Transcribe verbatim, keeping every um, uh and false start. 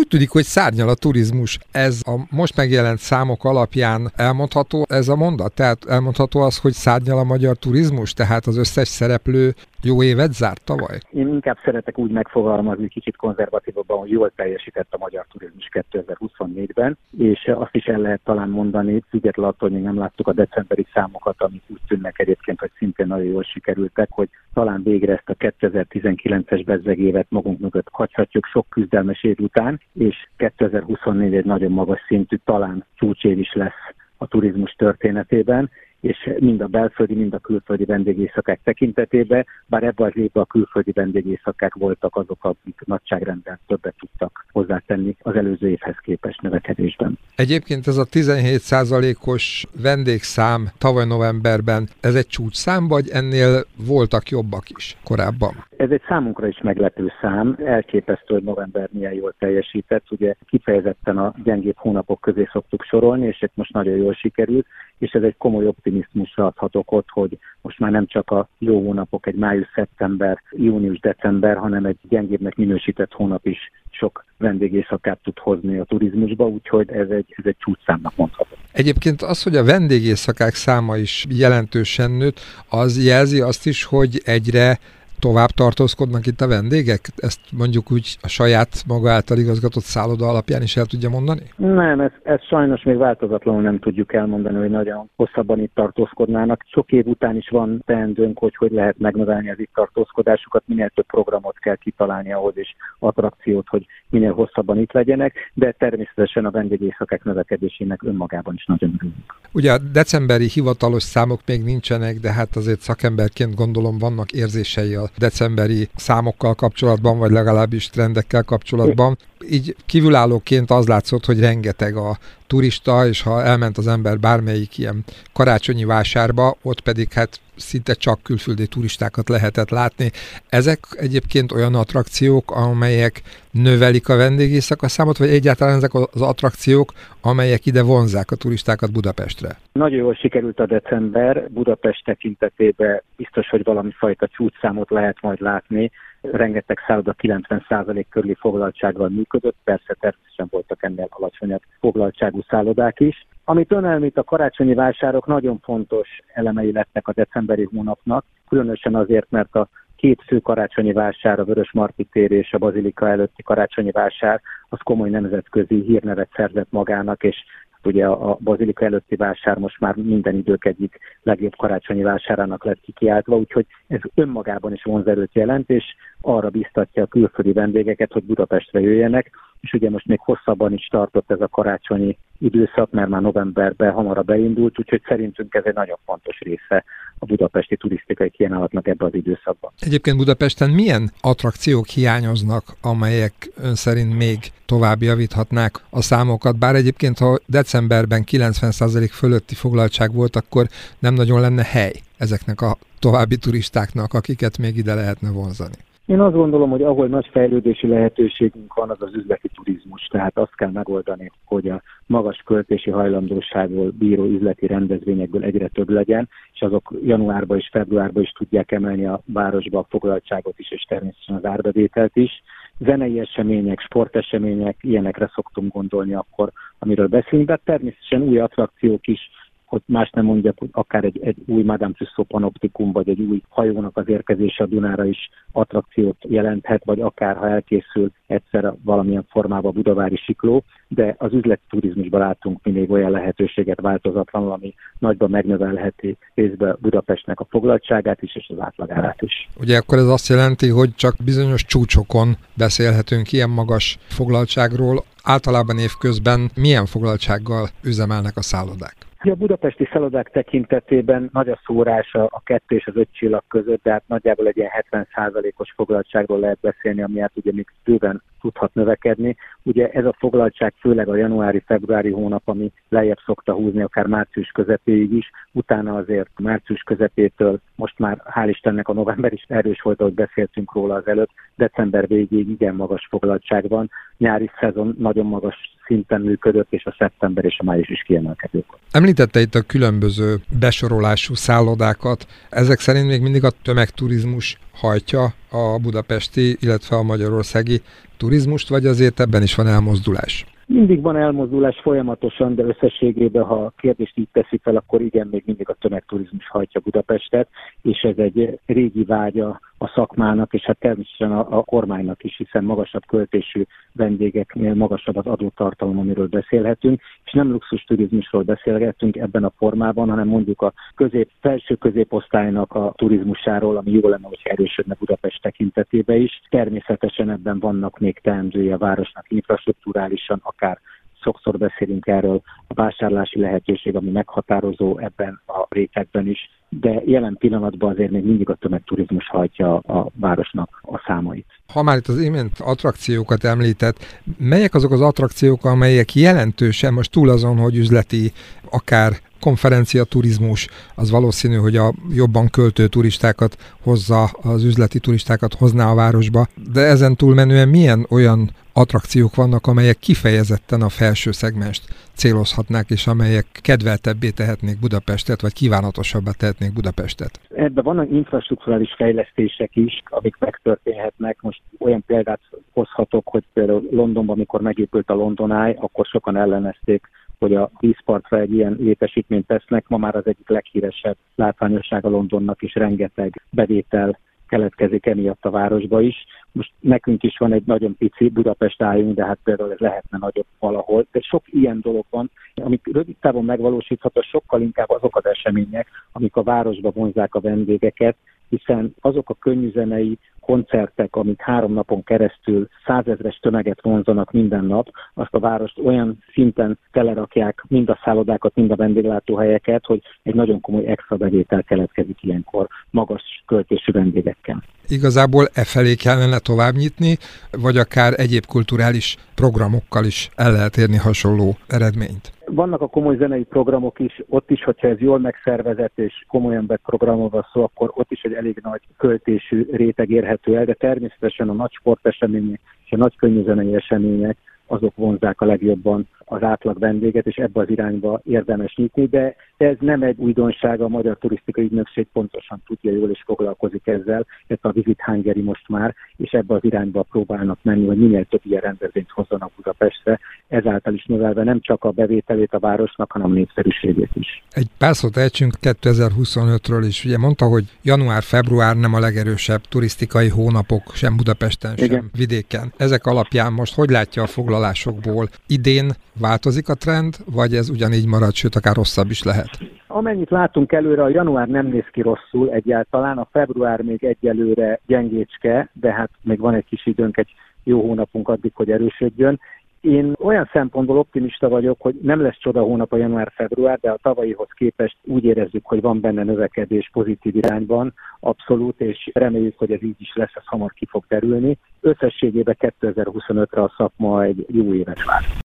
tűnik, hogy szárnyal a turizmus. Ez a most megjelent számok alapján elmondható ez a mondat? Tehát elmondható az, hogy szárnyal a magyar turizmus? Tehát az összes szereplő jó évet zárt tavaly? Én inkább szeretek úgy megfogalmazni, kicsit konzervatívabban, hogy jól teljesített a magyar turizmus kétezer-huszonnégyben, és azt is el lehet talán mondani, függetlenül attól, hogy még nem láttuk a decemberi számokat, amik úgy tűnnek egyébként, hogy szintén nagyon jól sikerültek, hogy talán végre ezt a kétezer-tizenkilences bezzegévet magunk mögött hagyhatjuk sok küzdelmes év után, és kétezer-huszonnégy egy nagyon magas szintű, talán csúcsév is lesz a turizmus történetében, és mind a belföldi, mind a külföldi vendégészakák tekintetében, bár ebben az évben a külföldi vendégészakák voltak azok, akik nagyságrendben többet tudtak hozzátenni az előző évhez képest növekedésben. Egyébként ez a tizenhét százalékos vendégszám tavaly novemberben, ez egy csúcsszám, vagy ennél voltak jobbak is korábban? Ez egy számunkra is meglepő szám, elképesztő, hogy november milyen jól teljesített, ugye kifejezetten a gyengébb hónapok közé szoktuk sorolni, és ez most nagyon jól sikerült, és ez egy komoly optimizmusra adhatok ott, hogy most már nem csak a jó hónapok, egy május, szeptember, június, december, hanem egy gyengébbnek minősített hónap is sok vendégészakát tud hozni a turizmusba, úgyhogy ez egy, ez egy csúcsszámnak mondható. Egyébként az, hogy a vendégészakák száma is jelentősen nőtt, az jelzi azt is, hogy egyre tovább tartózkodnak itt a vendégek? Ezt mondjuk úgy a saját maga által igazgatott szálloda alapján is el tudja mondani? Nem, ezt, ezt sajnos még változatlanul nem tudjuk elmondani, hogy nagyon hosszabban itt tartózkodnának. Sok év után is van teendőnk, hogy hogy lehet megnövelni az itt tartózkodásukat, minél több programot kell kitalálni ahhoz, és attrakciót, hogy minél hosszabban itt legyenek, de természetesen a vendégészakák növekedésének önmagában is nagyon örülünk. Ugye a decemberi hivatalos számok még nincsenek, de hát azért szakemberként gondolom vannak érzései a decemberi számokkal kapcsolatban, vagy legalábbis trendekkel kapcsolatban. Így kívülállóként az látszott, hogy rengeteg a turista, és ha elment az ember bármelyik ilyen karácsonyi vásárba, ott pedig hát szinte csak külföldi turistákat lehetett látni. Ezek egyébként olyan attrakciók, amelyek növelik a vendégészaka számot, vagy egyáltalán ezek az attrakciók, amelyek ide vonzzák a turistákat Budapestre? Nagyon jól sikerült a december, Budapest tekintetében biztos, hogy valami fajta csúcsszámot lehet majd látni. Rengeteg szálloda kilencven százalék körüli foglaltsággal működött, persze természetesen voltak ennél alacsonyabb foglaltságú szállodák is. Amit ön említ, a karácsonyi vásárok nagyon fontos elemei lettek a decemberi hónapnak, különösen azért, mert a két fő karácsonyi vásár, a Vörösmarty tér és a Bazilika előtti karácsonyi vásár, az komoly nemzetközi hírnevet szerzett magának, és ugye a Bazilika előtti vásár most már minden idők egyik legjobb karácsonyi vásárának lett kikiáltva, úgyhogy ez önmagában is vonzerőt jelent, és arra biztatja a külföldi vendégeket, hogy Budapestre jöjjenek, és ugye most még hosszabban is tartott ez a karácsonyi időszak, mert már novemberben hamarabb beindult, úgyhogy szerintünk ez egy nagyon fontos része a budapesti turisztikai kínálatnak ebben az időszakban. Egyébként Budapesten milyen attrakciók hiányoznak, amelyek ön szerint még tovább javíthatnák a számokat? Bár egyébként, ha decemberben kilencven százalék fölötti foglaltság volt, akkor nem nagyon lenne hely ezeknek a további turistáknak, akiket még ide lehetne vonzani. Én azt gondolom, hogy ahol nagy fejlődési lehetőségünk van, az az üzleti turizmus. Tehát azt kell megoldani, hogy a magas költési hajlandóságból bíró üzleti rendezvényekből egyre több legyen, és azok januárban és februárban is tudják emelni a városba a foglaltságot is, és természetesen az árbevételt is. Zenei események, sportesemények, ilyenekre szoktunk gondolni akkor, amiről beszélünk, de természetesen új attrakciók is, hogy más nem mondjak, hogy akár egy, egy új Madame Tussauds panoptikum, vagy egy új hajónak az érkezése a Dunára is attrakciót jelenthet, vagy akár ha elkészül egyszer valamilyen formában budavári sikló, de az üzleti turizmusban látunk mindig olyan lehetőséget változatlanul, ami nagyban megnövelheti részben Budapestnek a foglaltságát is, és az átlagárát is. Ugye akkor ez azt jelenti, hogy csak bizonyos csúcsokon beszélhetünk ilyen magas foglaltságról. Általában évközben milyen foglaltsággal üzemelnek a szállodák? A budapesti szállodák tekintetében nagy a szórás a kettő és az öt csillag között, de hát nagyjából egy ilyen hetven százalékos foglaltságról lehet beszélni, ami hát ugye még bőven tudhat növekedni. Ugye ez a foglaltság főleg a januári-februári hónap, ami lejjebb szokta húzni akár március közepéig is, utána azért március közepétől most már hál' Istennek a november is erős volt, ahogy beszéltünk róla az előtt, december végéig igen magas foglaltság van, nyári szezon nagyon magas szinten működött, és a szeptember és a május is kiemelkedő volt. Említette itt a különböző besorolású szállodákat. Ezek szerint még mindig a tömegturizmus hajtja a budapesti, illetve a magyarországi turizmust, vagy azért ebben is van elmozdulás? Mindig van elmozdulás folyamatosan, de összességében, ha a kérdést így teszi fel, akkor igen, még mindig a tömegturizmus hajtja Budapestet, és ez egy régi vágya a szakmának, és hát természetesen a, a kormánynak is, hiszen magasabb költésű vendégeknél magasabb az adótartalom, amiről beszélhetünk, és nem luxus turizmusról beszélgetünk ebben a formában, hanem mondjuk a közép, felső középosztálynak a turizmusáról, ami jó lenne, hogy erősödne Budapest tekintetében is. Természetesen ebben vannak még teendői a városnak infrastrukturálisan, akár sokszor beszélünk erről, a vásárlási lehetőség, ami meghatározó ebben a rétegben is, de jelen pillanatban azért még mindig a tömegturizmus hajtja a városnak a számait. Ha már itt az imént attrakciókat említett, melyek azok az attrakciók, amelyek jelentősen most túl azon, hogy üzleti, akár konferencia turizmus, az valószínű, hogy a jobban költő turistákat hozza, az üzleti turistákat hozná a városba, de ezen túlmenően milyen olyan attrakciók vannak, amelyek kifejezetten a felső szegmenst célozhatnák, és amelyek kedveltebbé tehetnék Budapestet, vagy kívánatosabbá tehetnék Budapestet? Ebben vannak infrastrukturális fejlesztések is, amik megtörténhetnek. Most olyan példát hozhatok, hogy például Londonban, amikor megépült a London Eye, akkor sokan ellenezték, hogy a vízpartra egy ilyen létesítményt tesznek. Ma már az egyik leghíresebb látványossága Londonnak, és rengeteg bevétel keletkezik emiatt a városba is. Most nekünk is van egy nagyon pici Budapest álljunk, de hát például ez lehetne nagyobb valahol. De sok ilyen dolog van, amik rövid távon megvalósítható, sokkal inkább azok az események, amik a városba vonzzák a vendégeket, hiszen azok a könnyűzenei koncertek, amik három napon keresztül százezres tömeget vonzanak minden nap, azt a várost olyan szinten telerakják mind a szállodákat, mind a vendéglátóhelyeket, hogy egy nagyon komoly extra bevétel keletkezik ilyenkor magas költésű vendégekkel. Igazából e felé kellene tovább nyitni, vagy akár egyéb kulturális programokkal is el lehet érni hasonló eredményt? Vannak a komoly zenei programok is, ott is, hogyha ez jól megszervezett és komolyan vett programról van szó, akkor ott is egy elég nagy költésű réteg érhető el, de természetesen a nagy sportesemények és a nagy könnyűzenei események azok vonzzák a legjobban az átlag vendéget, és ebbe az irányba érdemes nyitni, de ez nem egy újdonság, a Magyar Turisztikai Ügynökség pontosan tudja jól és foglalkozik ezzel, ez a Visit Hungary most már, és ebbe az irányba próbálnak menni, hogy minél több ilyen rendezvényt hozzanak Budapestre, ezáltal is növelve nem csak a bevételét a városnak, hanem a népszerűségét is. Egy pár szót ejtsünk kétezer-huszonötről is. Ugye mondta, hogy január-február nem a legerősebb turisztikai hónapok sem Budapesten, sem Igen. vidéken. Ezek alapján most hogy látja a foglalásokból? Idén változik a trend, vagy ez ugyanígy marad, sőt akár rosszabb is lehet? Amennyit látunk előre, a január nem néz ki rosszul egyáltalán, a február még egyelőre gyengécske, de hát még van egy kis időnk, egy jó hónapunk addig, hogy erősödjön. Én olyan szempontból optimista vagyok, hogy nem lesz csoda hónap a január-február, de a tavalyihoz képest úgy érezzük, hogy van benne növekedés pozitív irányban, abszolút, és reméljük, hogy ez így is lesz, ez hamar ki fog derülni. Összességében kétezer-huszonötre a szakma egy jó éves vár.